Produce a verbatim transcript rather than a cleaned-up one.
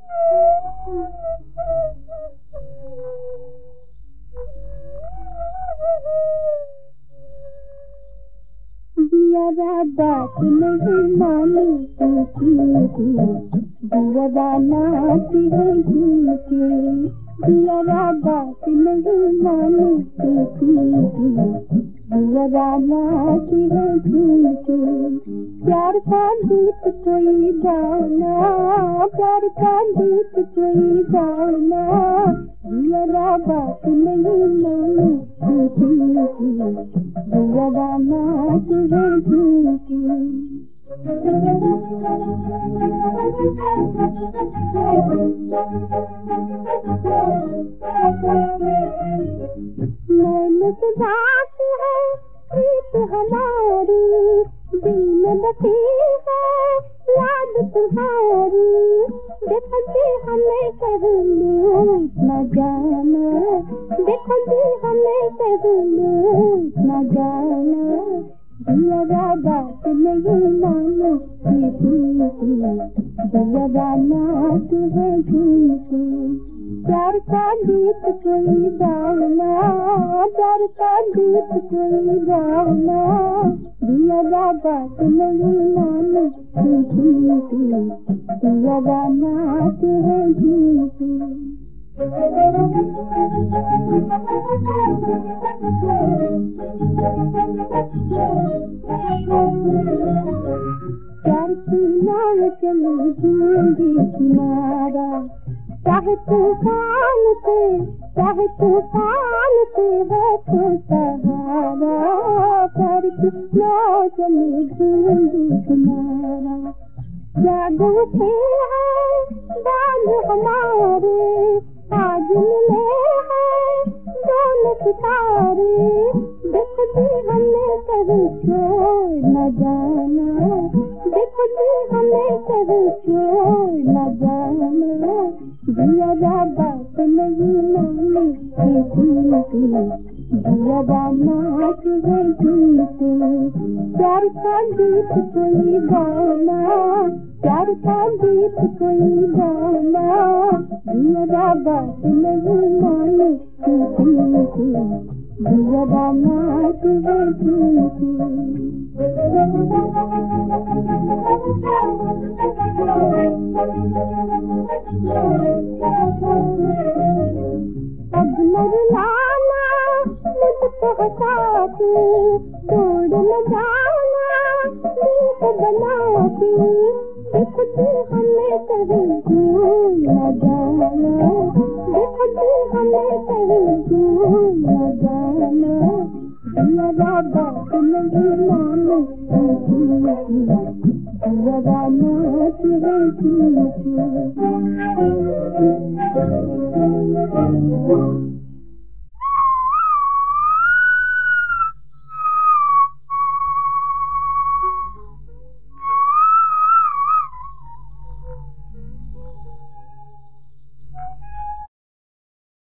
दिया बात नहीं मानी दिया नाती है झूठी दिया बात नहीं मानी दिया नाती है झूठी प्यार का गीत कोई गाना प्यार का गीत कोई गाना दिया बात नहीं मानी दिया नाती है झूठी मैंने तो बात है प्रीत हमारी दिल में बसी है याद तुम्हारी देखो जी हमें कर लो न जाना देखो जी हमें कर लो न जाना दिया बात नहीं मानो दिया नाच है झूठी प्यार का गीत कोई गाना प्यार का गीत कोई गाना दिया बात नहीं मानो दिया नाच है झूठी प्यार की नाव चली दूंगी किनारा चाहे तूफान से चाहे तूफान से है तो सहारा प्यार की नाव चली दूंगी किनारा जागो थे हैं बांध हमारे आज मिले हैं दोनों सितारे देखो जी हमें कभी छोड़ न जाना देखो जी हमें कभी छोड़ न जाना दिया बात नहीं मानी दिया नाच है झूठी प्यार का गीत कोई गाना प्यार का गीत कोई गाना दिया बात नहीं मानी दिया नाच है झूठी अब मरलाना मुझको हंसा के तोड़ न जाना दीप बना के देखो जी हमें कभी भूल न जाना देखो जी हमें कभी भूल न जाना दिया बात नहीं मानो दिया नाच है झूठी